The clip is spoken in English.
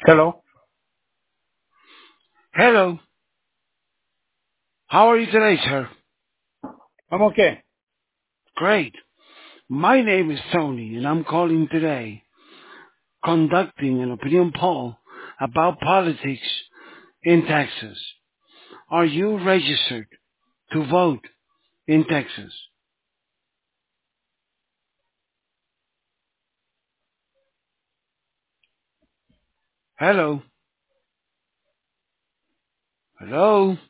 Hello. Hello. How are you today, sir? I'm okay. Great. My name is Tony, and I'm calling today, conducting an opinion poll about politics in Texas. Are you registered to vote in Texas? Hello. Hello.